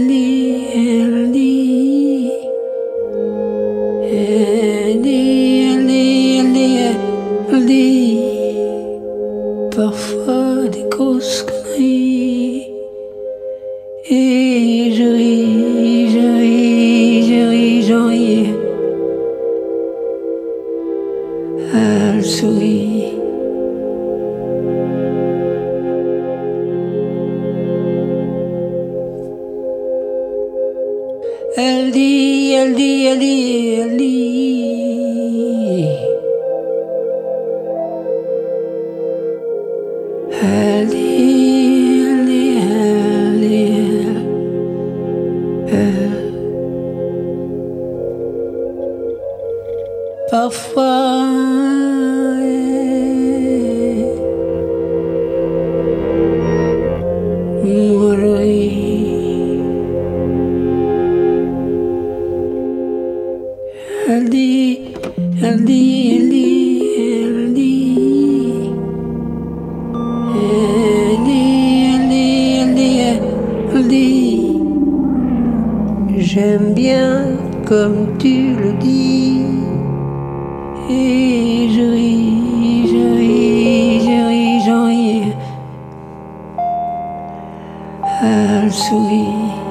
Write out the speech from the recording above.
elle dit parfois des grosses conneries. Et je ris, je ris, je ris, j'en ris. Elle sourit. Elle dit, elle dit, elle dit, elle dit. Elle dit, elle dit, elle dit, elle. Parfois, moi je ris. Elle dit, elle dit, elle dit, elle dit. Elle dit, elle dit, elle dit, elle dit. J'aime bien comme tu le dis. Et je ris, je ris, je ris, j'en ris. Elle sourit.